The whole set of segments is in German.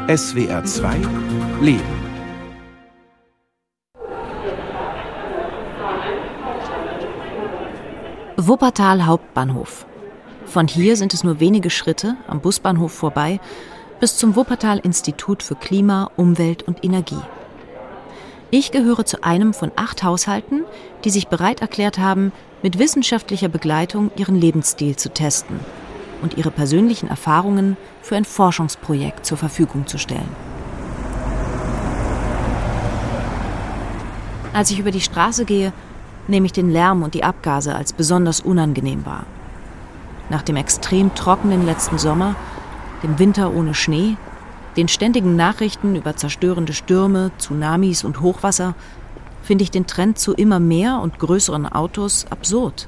SWR 2 Leben. Wuppertal Hauptbahnhof. Von hier sind es nur wenige Schritte am Busbahnhof vorbei bis zum Wuppertal-Institut für Klima, Umwelt und Energie. Ich gehöre zu einem von 8 Haushalten, die sich bereit erklärt haben, mit wissenschaftlicher Begleitung ihren Lebensstil zu testen und ihre persönlichen Erfahrungen für ein Forschungsprojekt zur Verfügung zu stellen. Als ich über die Straße gehe, nehme ich den Lärm und die Abgase als besonders unangenehm wahr. Nach dem extrem trockenen letzten Sommer, dem Winter ohne Schnee, den ständigen Nachrichten über zerstörende Stürme, Tsunamis und Hochwasser, finde ich den Trend zu immer mehr und größeren Autos absurd.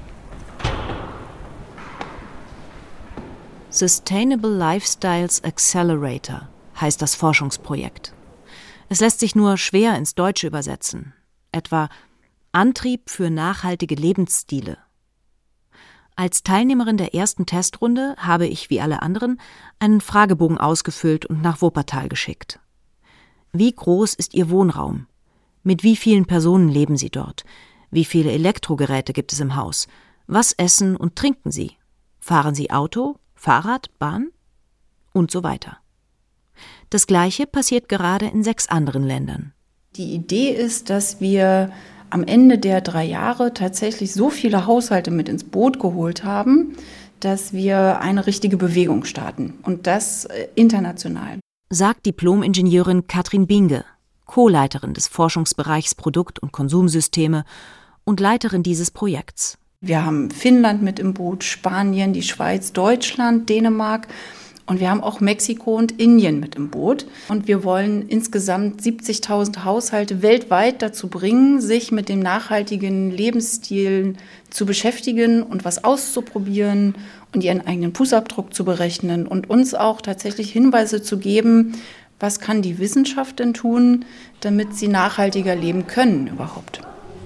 Sustainable Lifestyles Accelerator heißt das Forschungsprojekt. Es lässt sich nur schwer ins Deutsche übersetzen. Etwa Antrieb für nachhaltige Lebensstile. Als Teilnehmerin der ersten Testrunde habe ich, wie alle anderen, einen Fragebogen ausgefüllt und nach Wuppertal geschickt. Wie groß ist Ihr Wohnraum? Mit wie vielen Personen leben Sie dort? Wie viele Elektrogeräte gibt es im Haus? Was essen und trinken Sie? Fahren Sie Auto, Fahrrad, Bahn? Und so weiter. Das Gleiche passiert gerade in 6 anderen Ländern. Die Idee ist, dass wir am Ende der 3 Jahre tatsächlich so viele Haushalte mit ins Boot geholt haben, dass wir eine richtige Bewegung starten. Und das international. Sagt Diplom-Ingenieurin Katrin Binge, Co-Leiterin des Forschungsbereichs Produkt- und Konsumsysteme und Leiterin dieses Projekts. Wir haben Finnland mit im Boot, Spanien, die Schweiz, Deutschland, Dänemark. Und wir haben auch Mexiko und Indien mit im Boot. Und wir wollen insgesamt 70.000 Haushalte weltweit dazu bringen, sich mit dem nachhaltigen Lebensstil zu beschäftigen und was auszuprobieren und ihren eigenen Fußabdruck zu berechnen und uns auch tatsächlich Hinweise zu geben, was kann die Wissenschaft denn tun, damit sie nachhaltiger leben können überhaupt.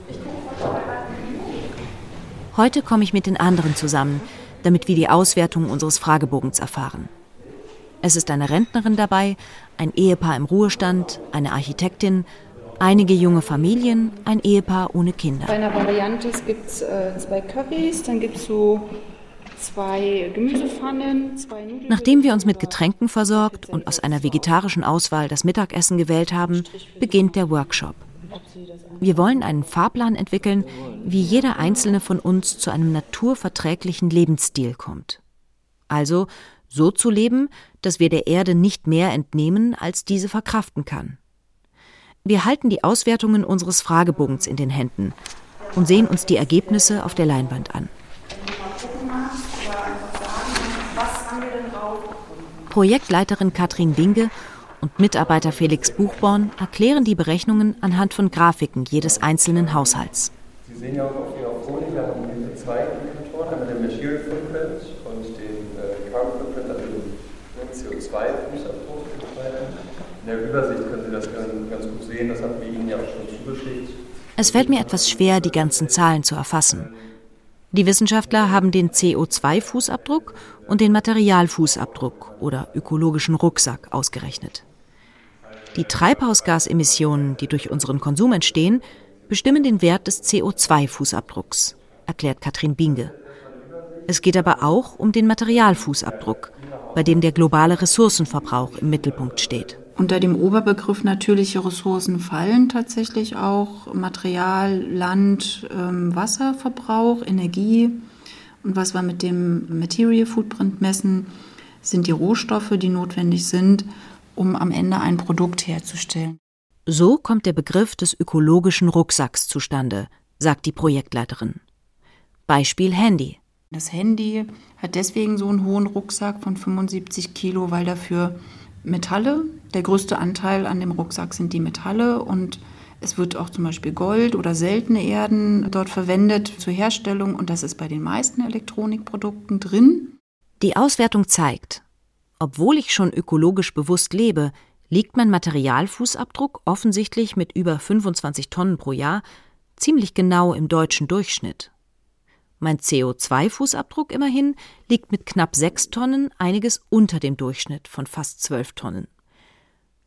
Heute komme ich mit den anderen zusammen, damit wir die Auswertung unseres Fragebogens erfahren. Es ist eine Rentnerin dabei, ein Ehepaar im Ruhestand, eine Architektin, einige junge Familien, ein Ehepaar ohne Kinder. Bei einer Variante gibt es 2 Currys, dann gibt es so 2 Gemüsepfannen, 2 Nudeln. Nachdem wir uns mit Getränken versorgt und aus einer vegetarischen Auswahl das Mittagessen gewählt haben, beginnt der Workshop. Wir wollen einen Fahrplan entwickeln, wie jeder einzelne von uns zu einem naturverträglichen Lebensstil kommt. Also so zu leben, dass wir der Erde nicht mehr entnehmen, als diese verkraften kann. Wir halten die Auswertungen unseres Fragebogens in den Händen und sehen uns die Ergebnisse auf der Leinwand an. Projektleiterin Katrin Binge und Mitarbeiter Felix Buchborn erklären die Berechnungen anhand von Grafiken jedes einzelnen Haushalts. Sie sehen ja auch auf Ihrer Folie, wir haben diese 2 Indikatoren, einmal den Material Footprint und den Carbon Footprint, also den CO2-Fußabdruck. In der Übersicht können Sie das ganz gut sehen, das hatten wir Ihnen ja auch schon zugeschickt. Es fällt mir etwas schwer, die ganzen Zahlen zu erfassen. Die Wissenschaftler haben den CO2-Fußabdruck und den Materialfußabdruck oder ökologischen Rucksack ausgerechnet. Die Treibhausgasemissionen, die durch unseren Konsum entstehen, bestimmen den Wert des CO2-Fußabdrucks, erklärt Katrin Binge. Es geht aber auch um den Materialfußabdruck, bei dem der globale Ressourcenverbrauch im Mittelpunkt steht. Unter dem Oberbegriff natürliche Ressourcen fallen tatsächlich auch Material, Land, Wasserverbrauch, Energie. Und was wir mit dem Material Footprint messen, sind die Rohstoffe, die notwendig sind, um am Ende ein Produkt herzustellen. So kommt der Begriff des ökologischen Rucksacks zustande, sagt die Projektleiterin. Beispiel Handy. Das Handy hat deswegen so einen hohen Rucksack von 75 Kilo, weil dafür Metalle, der größte Anteil an dem Rucksack sind die Metalle und es wird auch zum Beispiel Gold oder seltene Erden dort verwendet zur Herstellung und das ist bei den meisten Elektronikprodukten drin. Die Auswertung zeigt, obwohl ich schon ökologisch bewusst lebe, liegt mein Materialfußabdruck offensichtlich mit über 25 Tonnen pro Jahr ziemlich genau im deutschen Durchschnitt. Mein CO2-Fußabdruck immerhin liegt mit knapp 6 Tonnen einiges unter dem Durchschnitt von fast 12 Tonnen.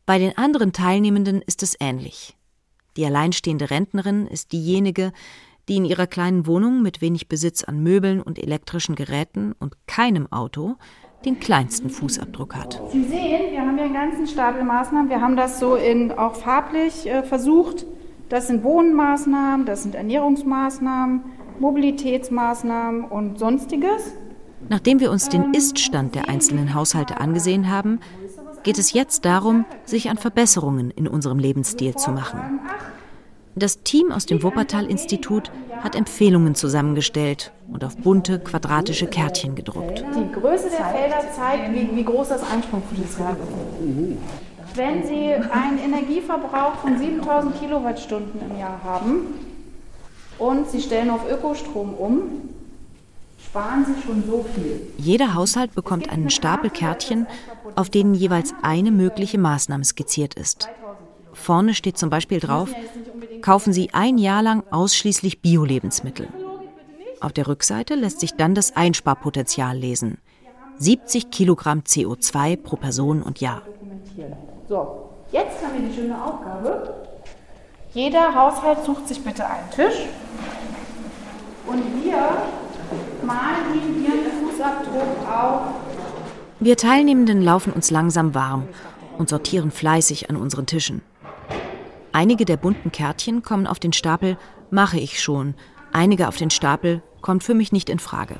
Bei den anderen Teilnehmenden ist es ähnlich. Die alleinstehende Rentnerin ist diejenige, die in ihrer kleinen Wohnung mit wenig Besitz an Möbeln und elektrischen Geräten und keinem Auto den kleinsten Fußabdruck hat. Sie sehen, wir haben hier einen ganzen Stapel Maßnahmen. Wir haben das so auch farblich versucht. Das sind Wohnmaßnahmen, das sind Ernährungsmaßnahmen, Mobilitätsmaßnahmen und Sonstiges. Nachdem wir uns den Ist-Stand der einzelnen Haushalte angesehen haben, geht es jetzt darum, sich an Verbesserungen in unserem Lebensstil zu machen. Das Team aus dem Wuppertal-Institut hat Empfehlungen zusammengestellt und auf bunte, quadratische Kärtchen gedruckt. Die Größe der Felder zeigt, wie groß das Einsprungpotenzial ist. Wenn Sie einen Energieverbrauch von 7000 Kilowattstunden im Jahr haben und Sie stellen auf Ökostrom um, sparen Sie schon so viel. Jeder Haushalt bekommt einen Stapel Kärtchen, auf denen jeweils eine mögliche Maßnahme skizziert ist. Vorne steht zum Beispiel drauf: Kaufen Sie ein Jahr lang ausschließlich Bio-Lebensmittel. Auf der Rückseite lässt sich dann das Einsparpotenzial lesen. 70 Kilogramm CO2 pro Person und Jahr. So, jetzt haben wir die schöne Aufgabe. Jeder Haushalt sucht sich bitte einen Tisch und wir malen ihm ihren Fußabdruck auf. Wir Teilnehmenden laufen uns langsam warm und sortieren fleißig an unseren Tischen. Einige der bunten Kärtchen kommen auf den Stapel "Mache ich schon", einige auf den Stapel "Kommt für mich nicht in Frage".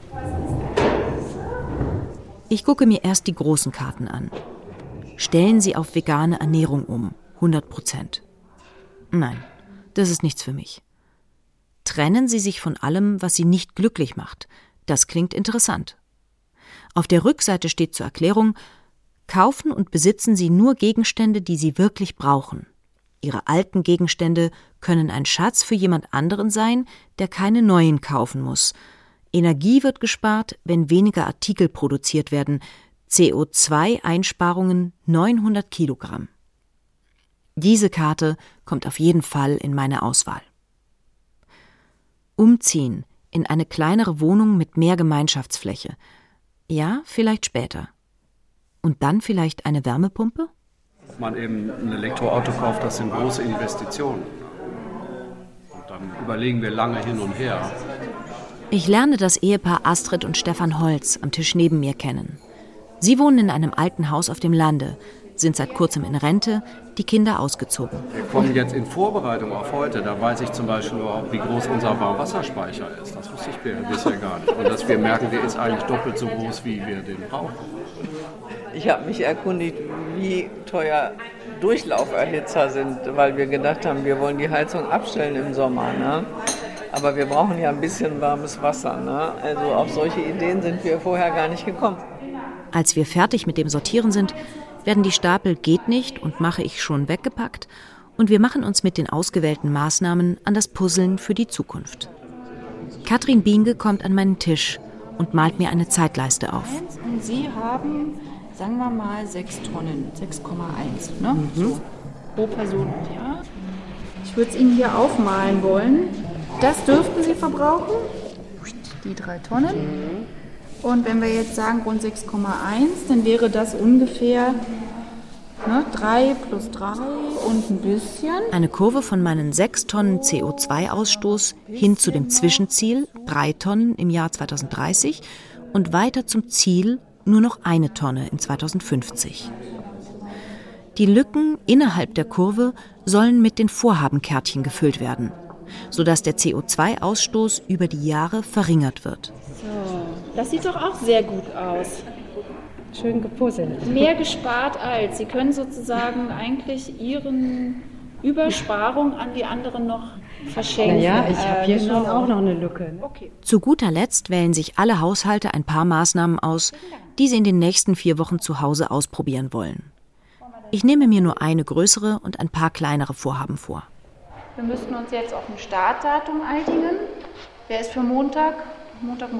Ich gucke mir erst die großen Karten an. Stellen Sie auf vegane Ernährung um, 100%. Nein, das ist nichts für mich. Trennen Sie sich von allem, was Sie nicht glücklich macht. Das klingt interessant. Auf der Rückseite steht zur Erklärung: Kaufen und besitzen Sie nur Gegenstände, die Sie wirklich brauchen. Ihre alten Gegenstände können ein Schatz für jemand anderen sein, der keine neuen kaufen muss. Energie wird gespart, wenn weniger Artikel produziert werden. CO2-Einsparungen 900 Kilogramm. Diese Karte kommt auf jeden Fall in meine Auswahl. Umziehen in eine kleinere Wohnung mit mehr Gemeinschaftsfläche. Ja, vielleicht später. Und dann vielleicht eine Wärmepumpe? Ob man eben ein Elektroauto kauft, das sind große Investitionen. Und dann überlegen wir lange hin und her. Ich lerne das Ehepaar Astrid und Stefan Holz am Tisch neben mir kennen. Sie wohnen in einem alten Haus auf dem Lande, sind seit kurzem in Rente, die Kinder ausgezogen. Wir kommen jetzt in Vorbereitung auf heute. Da weiß ich zum Beispiel überhaupt, wie groß unser Warmwasserspeicher ist. Das wusste ich bisher gar nicht. Und dass wir merken, der ist eigentlich doppelt so groß, wie wir den brauchen. Ich habe mich erkundigt, wie teuer Durchlauferhitzer sind, weil wir gedacht haben, wir wollen die Heizung abstellen im Sommer. Ne? Aber wir brauchen ja ein bisschen warmes Wasser. Ne? Also auf solche Ideen sind wir vorher gar nicht gekommen. Als wir fertig mit dem Sortieren sind, werden die Stapel "Geht nicht" und "Mache ich schon" weggepackt und wir machen uns mit den ausgewählten Maßnahmen an das Puzzeln für die Zukunft. Katrin Bienke kommt an meinen Tisch und malt mir eine Zeitleiste auf. Und Sie haben, sagen wir mal, 6 Tonnen, 6,1, ne? So, pro Person und Jahr. Ich würde es Ihnen hier aufmalen wollen. Das dürften Sie verbrauchen, die 3 Tonnen. Und wenn wir jetzt sagen rund 6,1, dann wäre das ungefähr 3 plus 3 und ein bisschen. Eine Kurve von meinen 6 Tonnen CO2-Ausstoß hin zu dem Zwischenziel 3 Tonnen im Jahr 2030 und weiter zum Ziel nur noch 1 Tonne in 2050. Die Lücken innerhalb der Kurve sollen mit den Vorhabenkärtchen gefüllt werden, sodass der CO2-Ausstoß über die Jahre verringert wird. So, das sieht doch auch sehr gut aus. Schön gepuzzelt. Mehr gespart als. Sie können sozusagen eigentlich Ihren Übersparung an die anderen noch verschenken. Ja, ich habe hier schon auch noch eine Lücke. Okay. Zu guter Letzt wählen sich alle Haushalte ein paar Maßnahmen aus, die sie in den nächsten 4 Wochen zu Hause ausprobieren wollen. Ich nehme mir nur eine größere und ein paar kleinere Vorhaben vor. Wir müssten uns jetzt auf ein Startdatum einigen. Wer ist für Montag? Montag.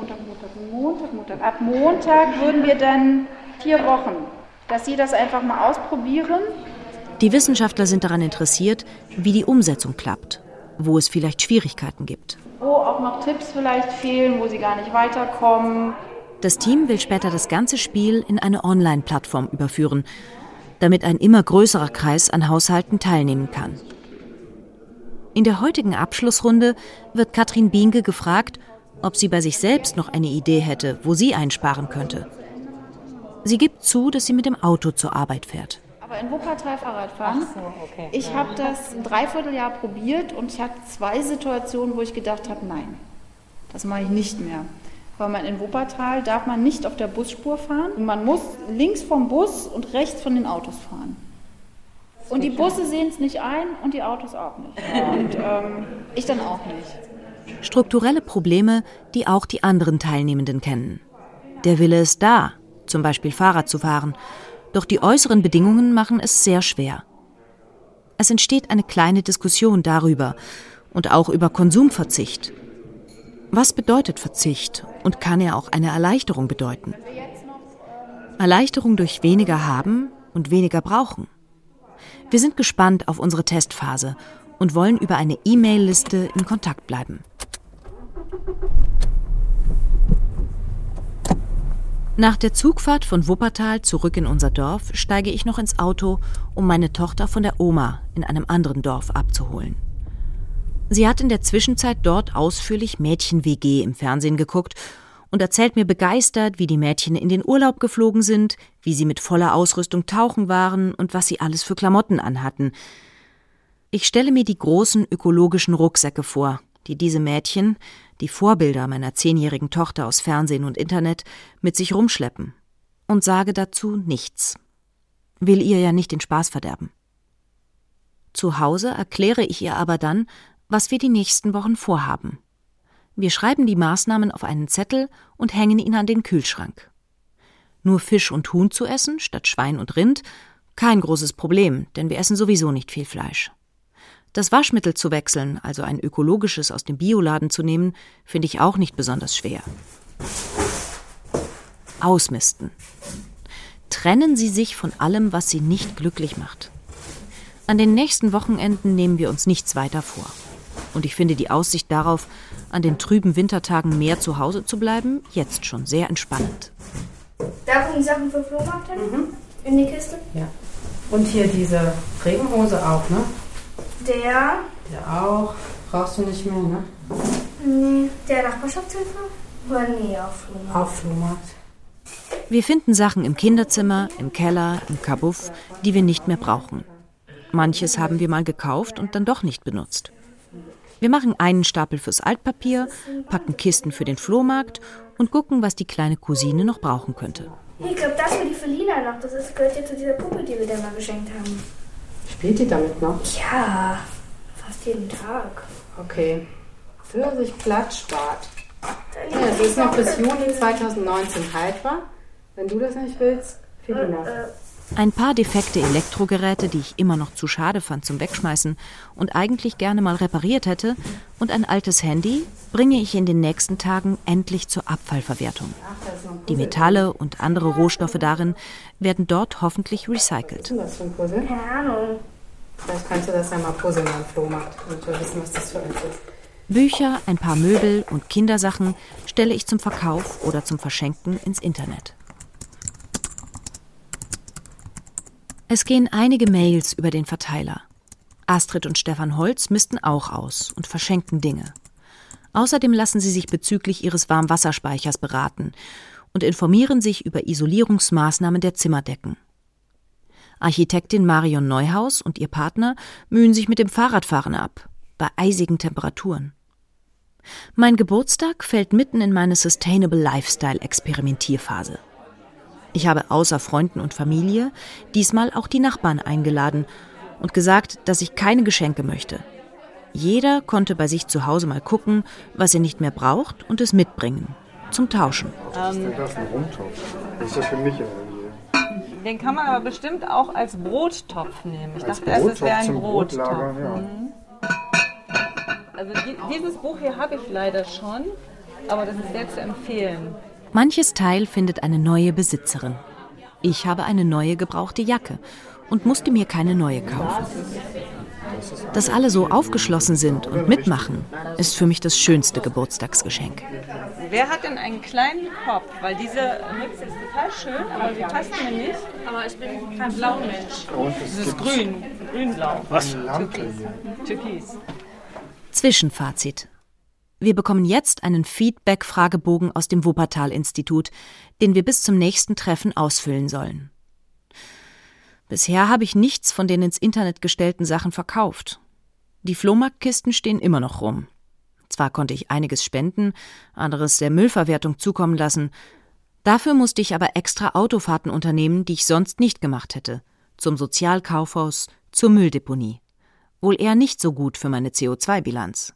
Ab Montag würden wir dann 4 Wochen, dass Sie das einfach mal ausprobieren. Die Wissenschaftler sind daran interessiert, wie die Umsetzung klappt, wo es vielleicht Schwierigkeiten gibt. Wo auch noch Tipps vielleicht fehlen, wo Sie gar nicht weiterkommen. Das Team will später das ganze Spiel in eine Online-Plattform überführen. damit ein immer größerer Kreis an Haushalten teilnehmen kann. In der heutigen Abschlussrunde wird Katrin Bienke gefragt, ob sie bei sich selbst noch eine Idee hätte, wo sie einsparen könnte. Sie gibt zu, dass sie mit dem Auto zur Arbeit fährt. Aber in Wuppertal Fahrrad fahren. Ach so, okay. Ich habe das ein Dreivierteljahr probiert und ich hatte 2 Situationen, wo ich gedacht habe, nein, das mache ich nicht mehr. Weil in Wuppertal darf man nicht auf der Busspur fahren. Man muss links vom Bus und rechts von den Autos fahren. Und die Busse sehen es nicht ein und die Autos auch nicht. Und ich dann auch nicht. Strukturelle Probleme, die auch die anderen Teilnehmenden kennen. Der Wille ist da, zum Beispiel Fahrrad zu fahren. Doch die äußeren Bedingungen machen es sehr schwer. Es entsteht eine kleine Diskussion darüber und auch über Konsumverzicht. Was bedeutet Verzicht und kann er auch eine Erleichterung bedeuten? Erleichterung durch weniger haben und weniger brauchen. Wir sind gespannt auf unsere Testphase und wollen über eine E-Mail-Liste in Kontakt bleiben. Nach der Zugfahrt von Wuppertal zurück in unser Dorf steige ich noch ins Auto, um meine Tochter von der Oma in einem anderen Dorf abzuholen. Sie hat in der Zwischenzeit dort ausführlich Mädchen-WG im Fernsehen geguckt und erzählt mir begeistert, wie die Mädchen in den Urlaub geflogen sind, wie sie mit voller Ausrüstung tauchen waren und was sie alles für Klamotten anhatten. Ich stelle mir die großen ökologischen Rucksäcke vor, die diese Mädchen, die Vorbilder meiner 10-jährigen Tochter aus Fernsehen und Internet, mit sich rumschleppen und sage dazu nichts. Will ihr ja nicht den Spaß verderben. Zu Hause erkläre ich ihr aber dann, was wir die nächsten Wochen vorhaben. Wir schreiben die Maßnahmen auf einen Zettel und hängen ihn an den Kühlschrank. Nur Fisch und Huhn zu essen, statt Schwein und Rind, kein großes Problem, denn wir essen sowieso nicht viel Fleisch. Das Waschmittel zu wechseln, also ein ökologisches aus dem Bioladen zu nehmen, finde ich auch nicht besonders schwer. Ausmisten. Trennen Sie sich von allem, was Sie nicht glücklich macht. An den nächsten Wochenenden nehmen wir uns nichts weiter vor. Und ich finde die Aussicht darauf, an den trüben Wintertagen mehr zu Hause zu bleiben, jetzt schon sehr entspannend. Da kommen die Sachen für Flohmarkt hin? In die Kiste? Ja. Und hier diese Regenhose auch, ne? Der auch. Brauchst du nicht mehr, ne? Nee. Der Nachbarschaftshilfe? Oder nee, auf Flohmarkt. Auf Flohmarkt. Wir finden Sachen im Kinderzimmer, im Keller, im Kabuff, die wir nicht mehr brauchen. Manches haben wir mal gekauft und dann doch nicht benutzt. Wir machen einen Stapel fürs Altpapier, packen Kisten für den Flohmarkt und gucken, was die kleine Cousine noch brauchen könnte. Ich glaube, das für die Felina noch. Das gehört ja zu dieser Puppe, die wir dir mal geschenkt haben. Spielt die damit noch? Ja, fast jeden Tag. Okay. Pfirsich-Plattschwart. Ja, das ist noch bis Juni 2019 haltbar. Wenn du das nicht willst, Felina. Ein paar defekte Elektrogeräte, die ich immer noch zu schade fand zum Wegschmeißen und eigentlich gerne mal repariert hätte, und ein altes Handy bringe ich in den nächsten Tagen endlich zur Abfallverwertung. Die Metalle und andere Rohstoffe darin werden dort hoffentlich recycelt. Was ist das für ein Puzzle? Keine Ahnung. Vielleicht kannst du das ja mal puzzeln am Flohmarkt, damit wir wissen, was das für eins ist. Bücher, ein paar Möbel und Kindersachen stelle ich zum Verkauf oder zum Verschenken ins Internet. Es gehen einige Mails über den Verteiler. Astrid und Stefan Holz misten auch aus und verschenken Dinge. Außerdem lassen sie sich bezüglich ihres Warmwasserspeichers beraten und informieren sich über Isolierungsmaßnahmen der Zimmerdecken. Architektin Marion Neuhaus und ihr Partner mühen sich mit dem Fahrradfahren ab, bei eisigen Temperaturen. Mein Geburtstag fällt mitten in meine Sustainable Lifestyle-Experimentierphase. Ich habe außer Freunden und Familie diesmal auch die Nachbarn eingeladen und gesagt, dass ich keine Geschenke möchte. Jeder konnte bei sich zu Hause mal gucken, was er nicht mehr braucht und es mitbringen, zum Tauschen. Was ist denn das, ein Rumtopf? Das ist ja für mich irgendwie. Den kann man aber bestimmt auch als Brottopf nehmen. Ich dachte erst, es wäre ein Brottopf. Ja. Also dieses Buch hier habe ich leider schon, aber das ist sehr zu empfehlen. Manches Teil findet eine neue Besitzerin. Ich habe eine neue gebrauchte Jacke und musste mir keine neue kaufen. Dass alle so aufgeschlossen sind und mitmachen, ist für mich das schönste Geburtstagsgeschenk. wer hat denn einen kleinen Kopf? Weil diese Mütze ist total schön, aber sie passt mir nicht. Aber ich bin kein Blaumensch. Das ist grün, grün-blau. Was? Lampe hier. Türkis. Zwischenfazit. Wir bekommen jetzt einen Feedback-Fragebogen aus dem Wuppertal-Institut, den wir bis zum nächsten Treffen ausfüllen sollen. Bisher habe ich nichts von den ins Internet gestellten Sachen verkauft. Die Flohmarktkisten stehen immer noch rum. Zwar konnte ich einiges spenden, anderes der Müllverwertung zukommen lassen. Dafür musste ich aber extra Autofahrten unternehmen, die ich sonst nicht gemacht hätte. Zum Sozialkaufhaus, zur Mülldeponie. Wohl eher nicht so gut für meine CO2-Bilanz.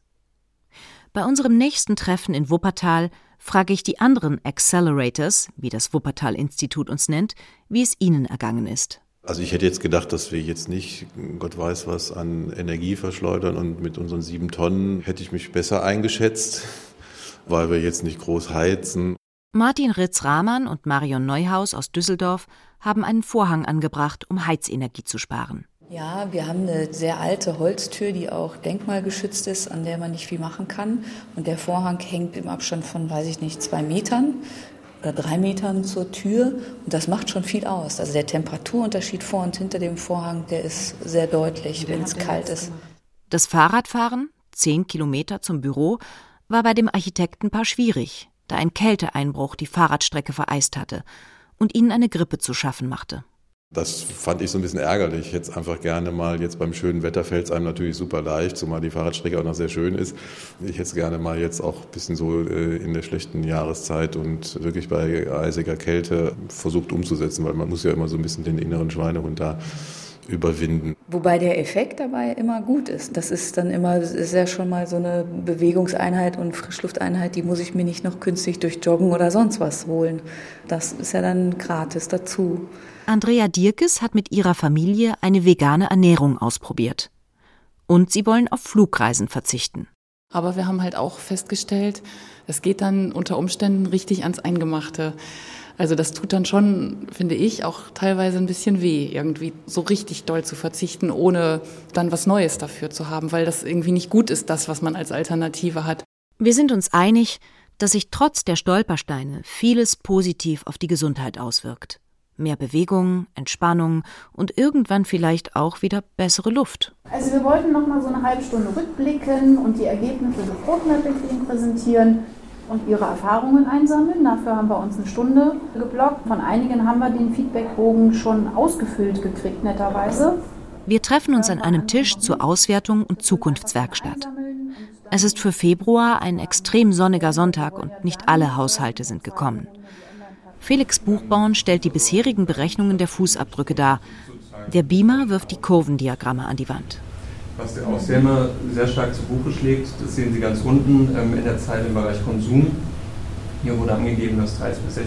Bei unserem nächsten Treffen in Wuppertal frage ich die anderen Accelerators, wie das Wuppertal-Institut uns nennt, wie es ihnen ergangen ist. Also ich hätte jetzt gedacht, dass wir jetzt nicht, Gott weiß was, an Energie verschleudern, und mit unseren 7 Tonnen hätte ich mich besser eingeschätzt, weil wir jetzt nicht groß heizen. Martin Ritz-Rahmann und Marion Neuhaus aus Düsseldorf haben einen Vorhang angebracht, um Heizenergie zu sparen. Ja, wir haben eine sehr alte Holztür, die auch denkmalgeschützt ist, an der man nicht viel machen kann. Und der Vorhang hängt im Abstand von, 2 Metern. Oder 3 Metern zur Tür, und das macht schon viel aus. Also der Temperaturunterschied vor und hinter dem Vorhang, der ist sehr deutlich, wenn es kalt ist. Das Fahrradfahren, 10 Kilometer zum Büro, war bei dem Architektenpaar schwierig, da ein Kälteeinbruch die Fahrradstrecke vereist hatte und ihnen eine Grippe zu schaffen machte. Das fand ich so ein bisschen ärgerlich. Ich hätte es einfach gerne mal, jetzt beim schönen Wetter fällt es einem natürlich super leicht, zumal die Fahrradstrecke auch noch sehr schön ist. Ich hätte es gerne mal jetzt auch ein bisschen so in der schlechten Jahreszeit und wirklich bei eisiger Kälte versucht umzusetzen, weil man muss ja immer so ein bisschen den inneren Schweinehund da überwinden. Wobei der Effekt dabei immer gut ist. Das ist dann immer, ist ja schon mal so eine Bewegungseinheit und Frischlufteinheit, die muss ich mir nicht noch künstlich durch Joggen oder sonst was holen. Das ist ja dann gratis dazu. Andrea Dierkes hat mit ihrer Familie eine vegane Ernährung ausprobiert. Und sie wollen auf Flugreisen verzichten. Aber wir haben halt auch festgestellt, es geht dann unter Umständen richtig ans Eingemachte. Also das tut dann schon, finde ich, auch teilweise ein bisschen weh, irgendwie so richtig doll zu verzichten, ohne dann was Neues dafür zu haben, weil das irgendwie nicht gut ist, das, was man als Alternative hat. Wir sind uns einig, dass sich trotz der Stolpersteine vieles positiv auf die Gesundheit auswirkt. Mehr Bewegung, Entspannung und irgendwann vielleicht auch wieder bessere Luft. Also wir wollten noch mal so eine halbe Stunde rückblicken und die Ergebnisse des Roadmappings präsentieren und ihre Erfahrungen einsammeln. Dafür haben wir uns eine Stunde geblockt. Von einigen haben wir den Feedbackbogen schon ausgefüllt gekriegt, netterweise. Wir treffen uns an einem Tisch zur Auswertung und Zukunftswerkstatt. Es ist für Februar ein extrem sonniger Sonntag und nicht alle Haushalte sind gekommen. Felix Buchborn stellt die bisherigen Berechnungen der Fußabdrücke dar. Der Beamer wirft die Kurvendiagramme an die Wand. Was auch sehr stark zu Buche schlägt, das sehen Sie ganz unten in der Zeit im Bereich Konsum. Hier wurde angegeben, dass 30-60%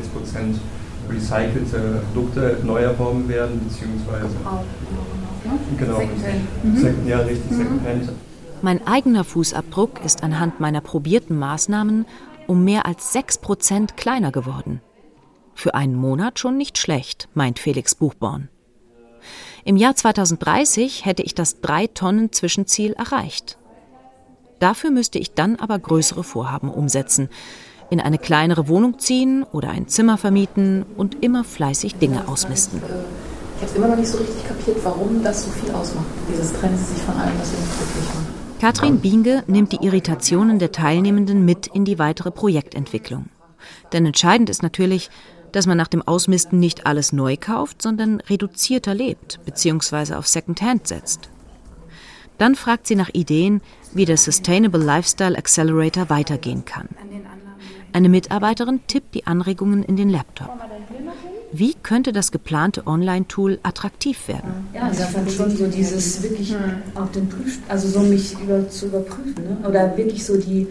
recycelte Produkte neu erworben werden, beziehungsweise genau, ja, richtig, Secondhand. Mein eigener Fußabdruck ist anhand meiner probierten Maßnahmen um mehr als 6% kleiner geworden. Für einen Monat schon nicht schlecht, meint Felix Buchborn. Im Jahr 2030 hätte ich das 3-Tonnen-Zwischenziel erreicht. Dafür müsste ich dann aber größere Vorhaben umsetzen, in eine kleinere Wohnung ziehen oder ein Zimmer vermieten und immer fleißig Dinge ausmisten. Ich habe es immer noch nicht so richtig kapiert, warum das so viel ausmacht, dieses Trennen sich von allem, was wir nicht glücklich machen. Katrin Bienge nimmt die Irritationen der Teilnehmenden mit in die weitere Projektentwicklung. Denn entscheidend ist natürlich, dass man nach dem Ausmisten nicht alles neu kauft, sondern reduzierter lebt bzw. auf Secondhand setzt. Dann fragt sie nach Ideen, wie der Sustainable Lifestyle Accelerator weitergehen kann. Eine Mitarbeiterin tippt die Anregungen in den Laptop. Wie könnte das geplante Online-Tool attraktiv werden? Ja, das ist schon so dieses wirklich auf den also so mich zu überprüfen, ne? Oder wirklich so die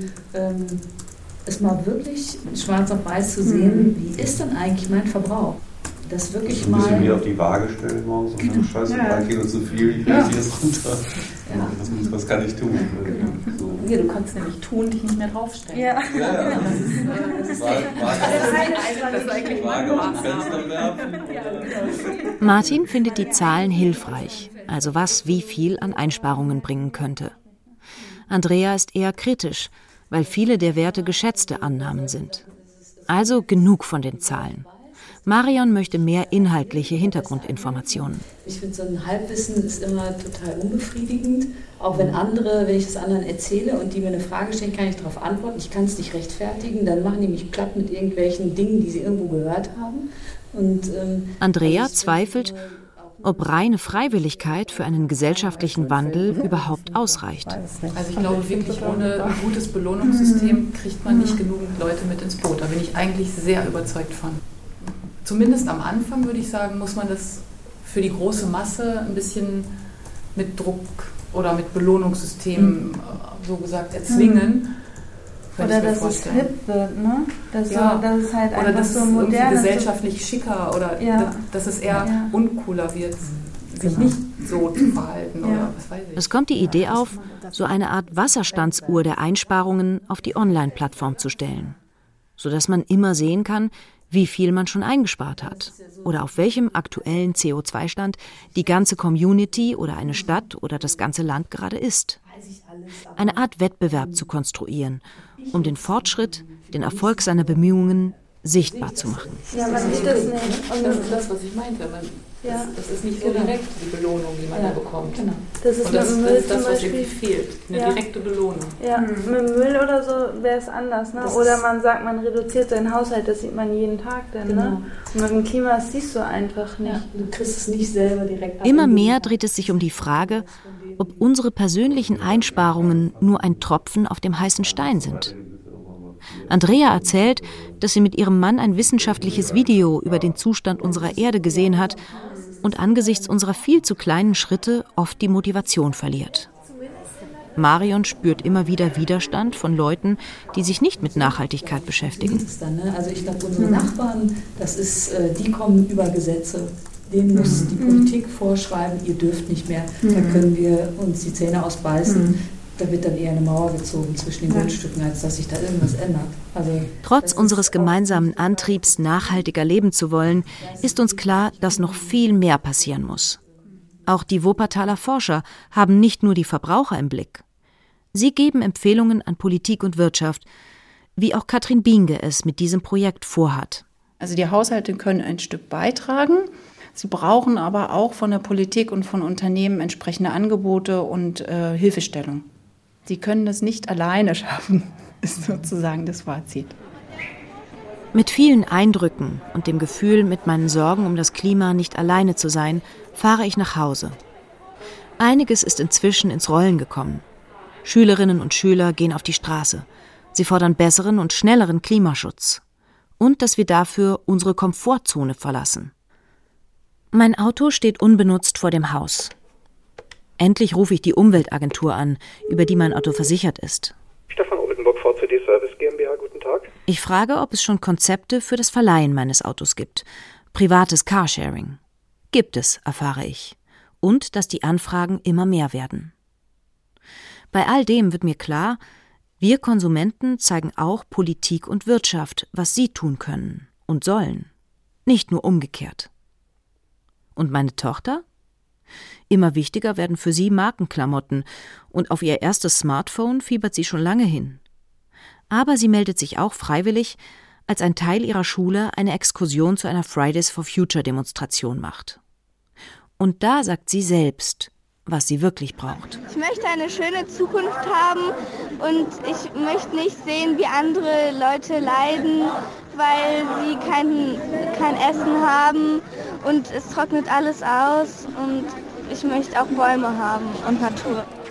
es mal wirklich schwarz auf weiß zu sehen, wie ist denn eigentlich mein Verbrauch? Das wirklich ein bisschen mehr auf die Waage stellen morgens und sagen, scheiße, 3 Kilo zu viel, ich lege jetzt runter. Ja. Was kann ich tun? Genau. So. Ja, du kannst nämlich tun, dich nicht mehr draufstellen. Ja. Das ist eigentlich Waage auf dem Fenster werfen. Martin findet die Zahlen hilfreich, also was wie viel an Einsparungen bringen könnte. Andrea ist eher kritisch, weil viele der Werte geschätzte Annahmen sind. Also genug von den Zahlen. Marion möchte mehr inhaltliche Hintergrundinformationen. Ich finde, so ein Halbwissen ist immer total unbefriedigend. Auch wenn ich es anderen erzähle und die mir eine Frage stellen, kann ich darauf antworten. Ich kann es nicht rechtfertigen, dann machen die mich platt mit irgendwelchen Dingen, die sie irgendwo gehört haben. Und, Andrea zweifelt, ob reine Freiwilligkeit für einen gesellschaftlichen Wandel überhaupt ausreicht. Also ich glaube wirklich, ohne ein gutes Belohnungssystem kriegt man nicht genügend Leute mit ins Boot. Da bin ich eigentlich sehr überzeugt von. Zumindest am Anfang, würde ich sagen, muss man das für die große Masse ein bisschen mit Druck oder mit Belohnungssystemen so gesagt erzwingen. Oder dass es hip wird, ne? Dass es halt oder einfach dass so es modern irgendwie ist. gesellschaftlich schicker oder dass es eher uncooler wird, sich nicht so zu verhalten oder was weiß ich. Es kommt die Idee auf, so eine Art Wasserstandsuhr der Einsparungen auf die Online-Plattform zu stellen, sodass man immer sehen kann, wie viel man schon eingespart hat oder auf welchem aktuellen CO2-Stand die ganze Community oder eine Stadt oder das ganze Land gerade ist. Eine Art Wettbewerb zu konstruieren, um den Fortschritt, den Erfolg seiner Bemühungen sichtbar zu machen. Ja, man sieht das nicht. Und das ist das, was ich meinte. Das ist nicht so direkt die Belohnung, die man da bekommt. Genau. Das ist das was wirklich fehlt. Eine direkte Belohnung. Ja, mit Müll oder so wäre es anders. Ne? Oder man sagt, man reduziert seinen Haushalt, das sieht man jeden Tag dann. Genau. Ne? Und mit dem Klima, das siehst du einfach nicht. Ja, du kriegst es nicht selber direkt ab. Immer mehr dreht es sich um die Frage, ob unsere persönlichen Einsparungen nur ein Tropfen auf dem heißen Stein sind. Andrea erzählt, dass sie mit ihrem Mann ein wissenschaftliches Video über den Zustand unserer Erde gesehen hat und angesichts unserer viel zu kleinen Schritte oft die Motivation verliert. Marion spürt immer wieder Widerstand von Leuten, die sich nicht mit Nachhaltigkeit beschäftigen. Also ich glaube, unsere Nachbarn, die kommen über Gesetze. Denen muss die Politik vorschreiben, ihr dürft nicht mehr. Da können wir uns die Zähne ausbeißen. Da wird dann eher eine Mauer gezogen zwischen den Grundstücken, als dass sich da irgendwas ändert. Trotz unseres gemeinsamen Antriebs, nachhaltiger leben zu wollen, ist uns klar, dass noch viel mehr passieren muss. Auch die Wuppertaler Forscher haben nicht nur die Verbraucher im Blick. Sie geben Empfehlungen an Politik und Wirtschaft, wie auch Katrin Bienge es mit diesem Projekt vorhat. Also die Haushalte können ein Stück beitragen. Sie brauchen aber auch von der Politik und von Unternehmen entsprechende Angebote und Hilfestellung. Sie können das nicht alleine schaffen, ist sozusagen das Fazit. Mit vielen Eindrücken und dem Gefühl, mit meinen Sorgen um das Klima nicht alleine zu sein, fahre ich nach Hause. Einiges ist inzwischen ins Rollen gekommen. Schülerinnen und Schüler gehen auf die Straße. Sie fordern besseren und schnelleren Klimaschutz. Und dass wir dafür unsere Komfortzone verlassen. Mein Auto steht unbenutzt vor dem Haus. Endlich rufe ich die Umweltagentur an, über die mein Auto versichert ist. Stefan Oldenburg, VCD Service GmbH, guten Tag. Ich frage, ob es schon Konzepte für das Verleihen meines Autos gibt. Privates Carsharing. Gibt es, erfahre ich. Und dass die Anfragen immer mehr werden. Bei all dem wird mir klar, wir Konsumenten zeigen auch Politik und Wirtschaft, was sie tun können und sollen. Nicht nur umgekehrt. Und meine Tochter? Immer wichtiger werden für sie Markenklamotten und auf ihr erstes Smartphone fiebert sie schon lange hin. Aber sie meldet sich auch freiwillig, als ein Teil ihrer Schule eine Exkursion zu einer Fridays for Future Demonstration macht. Und da sagt sie selbst, was sie wirklich braucht. Ich möchte eine schöne Zukunft haben und ich möchte nicht sehen, wie andere Leute leiden, weil sie kein Essen haben und es trocknet alles aus und ich möchte auch Bäume haben und Natur.